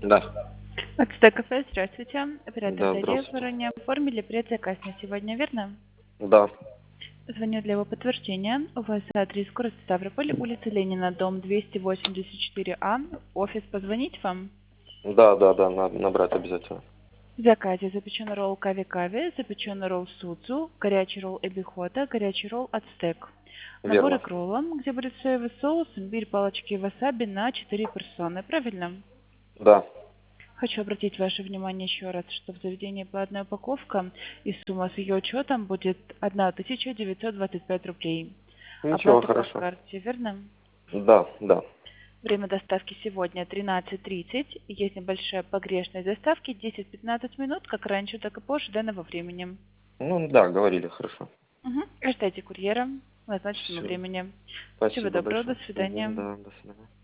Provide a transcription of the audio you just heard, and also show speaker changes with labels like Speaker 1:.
Speaker 1: Да.
Speaker 2: Ацтек кафе, здравствуйте. Оператор
Speaker 1: Да,
Speaker 2: Дарья,
Speaker 1: здравствуйте.
Speaker 2: ранее оформили предзаказ на сегодня, верно?
Speaker 1: Да.
Speaker 2: Звоню для его подтверждения. У вас адрес город Ставрополь, улица Ленина, дом 284А. Офис позвонить вам?
Speaker 1: Да, надо набрать обязательно.
Speaker 2: В заказе запеченный ролл кави-кави, запеченный ролл судзу, горячий ролл эбихота, горячий ролл ацтек. Наборы
Speaker 1: Верно.
Speaker 2: к роллам, где будет соевый соус, имбирь, палочки васаби на 4 персоны. Правильно?
Speaker 1: Да.
Speaker 2: Хочу обратить ваше внимание еще раз, что в заведении платная упаковка и сумма с ее учетом будет 1925 рублей.
Speaker 1: Ничего,
Speaker 2: Оплата по
Speaker 1: хорошо.
Speaker 2: карте, верно?
Speaker 1: Да.
Speaker 2: Время доставки сегодня 13:30. Есть небольшая погрешность доставки 10-15 минут, как раньше, так и позже данного времени.
Speaker 1: Ну да, говорили, хорошо.
Speaker 2: Угу. Ожидайте курьера в назначенном
Speaker 1: Все.
Speaker 2: времени. Всего
Speaker 1: Спасибо
Speaker 2: доброго, до
Speaker 1: большое.
Speaker 2: свидания.
Speaker 1: Да, до свидания.